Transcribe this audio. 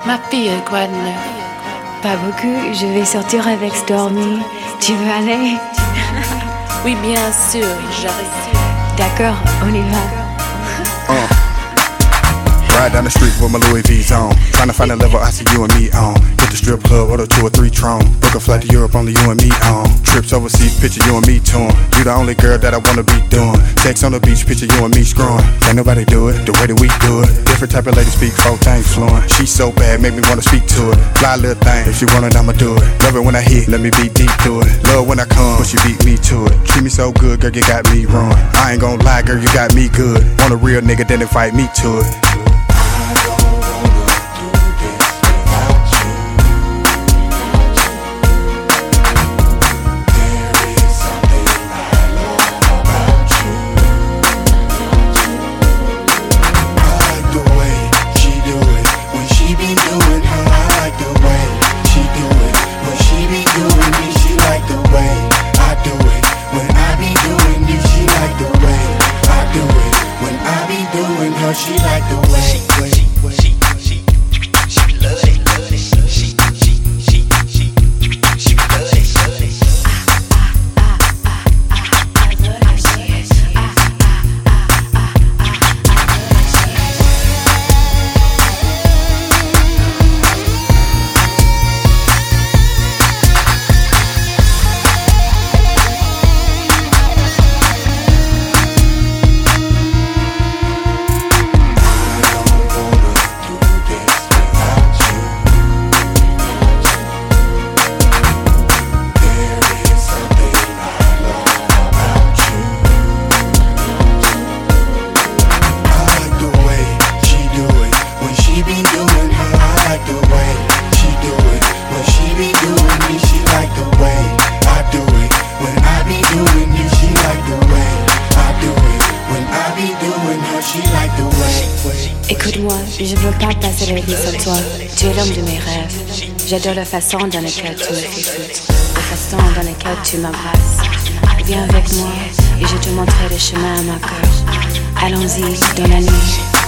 Ma fille, quoi de neuf? Pas beaucoup, je vais sortir avec Stormy. Tu veux aller? Oui, bien sûr, j'arrive. D'accord, on y va. Ride down the street with my Louis V's on. Tryna find a level I see you and me on. Hit the strip club, order 2 or 3 Tron. Book a flight to Europe, only you and me on. Trips overseas, picture you and me touring. You the only girl that I wanna be doing. Sex on the beach, picture you and me screwing. Can't nobody do it the way that we do it. Different type of lady speak 4 things fluent. She so bad, make me wanna speak to it. Fly little thing, if she want it, I'ma do it. Love it when I hit, let me be deep to it. Love when I come, when she beat me to it. Treat me so good, girl, you got me wrong. I ain't gon' lie, girl, you got me good. Want a real nigga, then invite me to it. She like the way she love Écoute-moi, je veux pas passer la vie sans toi. Tu es l'homme de mes rêves. J'adore la façon dans laquelle tu me fais foutre, la façon dans laquelle tu m'embrasses. Viens avec moi et je te montrerai le chemin à ma cœur. Allons-y dans la nuit.